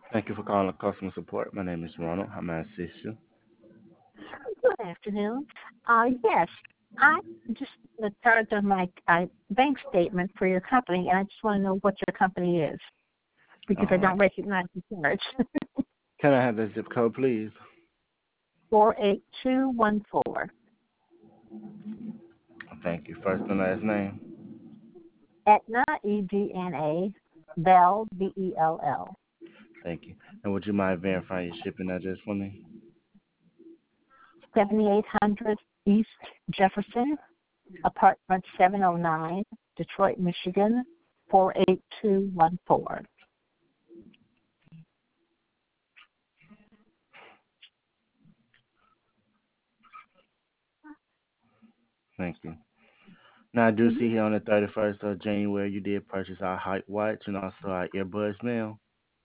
Thank you for calling customer support. My name is Ronald. How may I assist you? Good afternoon. Yes, I just the charge of my bank statement for your company, and I just want to know what your company is because I All right. don't recognize the charge. Can I have the zip code, please? 48214. Thank you. First and last name. Etna, Edna, Bell, Bell. Thank you. And would you mind verifying your shipping address for me? 7800 East Jefferson, apartment 709, Detroit, Michigan, 48214. Thank you. Now, I do Mm-hmm. see here on the 31st of January you did purchase our height watch and also our earbuds mail.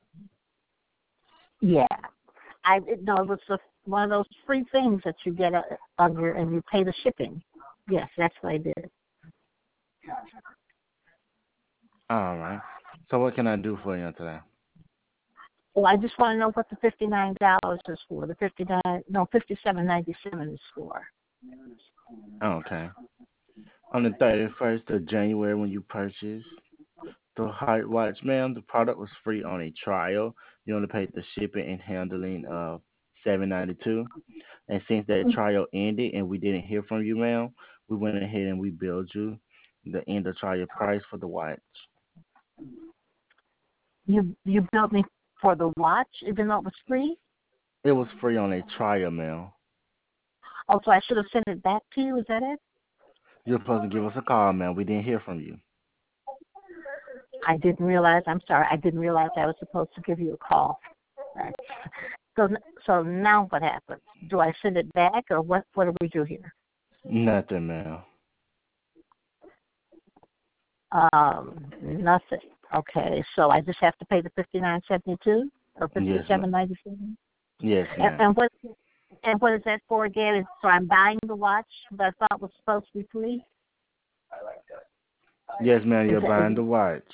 Yeah. I didn't know it was one of those free things that you get under and you pay the shipping. Yes, that's what I did. All right. So what can I do for you today? Well, I just want to know what the $59 is for. The 57.97 is for. Okay. On the 31st of January when you purchased the height watch, ma'am, the product was free on a trial. You only paid the shipping and handling of $7.92. And since that trial ended and we didn't hear from you, ma'am, we went ahead and we billed you the end of trial price for the watch. You billed me for the watch, even though it was free. It was free on a trial, ma'am. Oh, so I should have sent it back to you. Is that it? You're supposed to give us a call, ma'am. We didn't hear from you. I didn't realize. I'm sorry. I didn't realize I was supposed to give you a call. Right. So, so now what happens? Do I send it back, or what? What do we do here? Nothing, ma'am. Nothing. Okay, so I just have to pay the $59.72 or Yes, ma'am. $57.97. Yes, And, ma'am. and what and what is that for again? So I'm buying the watch that I thought was supposed to be free. Yes, ma'am. Is You're that? buying the watch.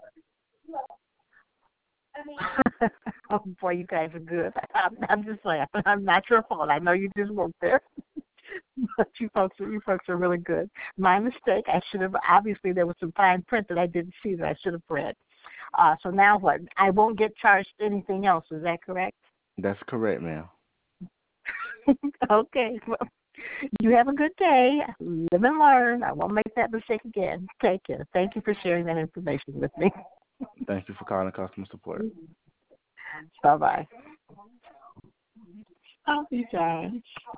Oh boy, you guys are good. I'm just saying. I'm not your fault. I know you just work there, but you folks are really good. My mistake. I should have. Obviously, there was some fine print that I didn't see that I should have read. So now what? I won't get charged anything else. Is that correct? That's correct, ma'am. Okay. Well, you have a good day. Live and learn. I won't make that mistake again. Take care. Thank you for sharing that information with me. Thank you for calling customer support. Bye bye. I'll be darned.